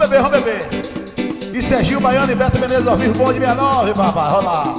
beber, vamos beber. E Serginho Baiano e Beto Menezes ao vivo, bom de 69, papai, rola lá.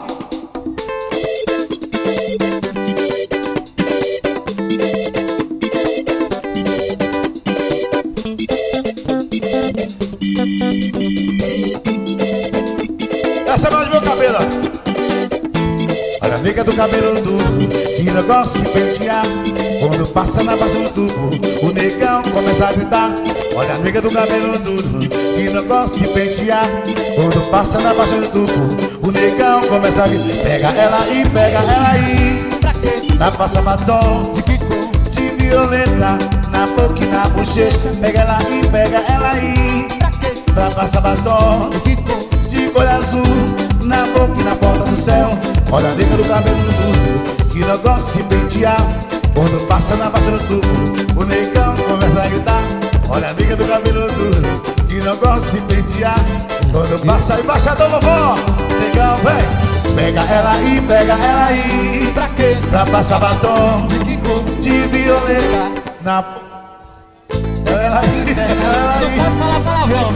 Essa é mais do meu cabelo. Olha a nega do cabelo duro, que negócio de pentear. Quando passa na baixa do tubo, o negão começa a gritar. Olha a nega do cabelo duro, que negócio de pentear. Quando passa na baixa do tubo, o negão começa a gritar. Pega ela aí, pra passar batom de violeta na boca e na bochecha. Pega ela aí, pra passar batom de cor azul na boca e na porta do céu. Olha a nega do cabelo duro, que não gosta de pentear. Quando passa na baixa do tubo, o negão começa a gritar. Olha a nega do cabelo duro, que não gosta de pentear. Quando passa embaixador vovó, negão vem. Pega ela aí, Pra quê? pra passar batom De que cor? de violeta na ela aí, Não pode falar palavrão.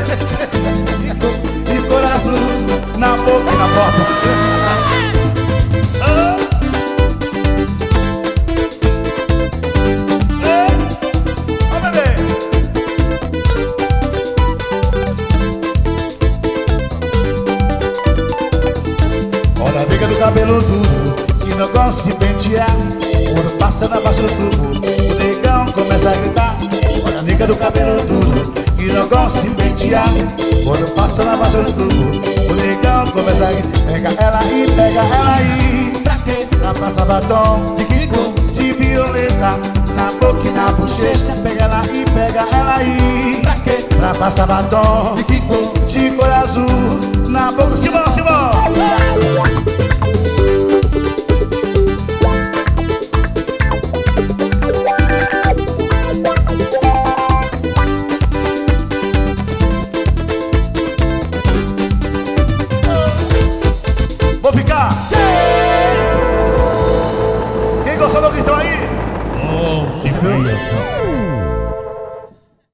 de cor azul na boca e na porta. Ó, bebê. Olha a nega do cabelo duro, que não gosta de pentear. Quando passa na baixa do tubo, o negão começa a gritar. Olha a nega do cabelo duro, que não gosta de pentear. Quando passa na baixa do tubo, o negão começa a gritar. Pega ela aí, Pra quê? pra passar batom De que cor? de violeta na boca e na bochecha. Pega ela aí, Pra quê? pra passar batom De que cor? de cor azul na boca. Simão, Simão. Vou ficar. Quem gostou do grito aí? Oh, Você viu? segura.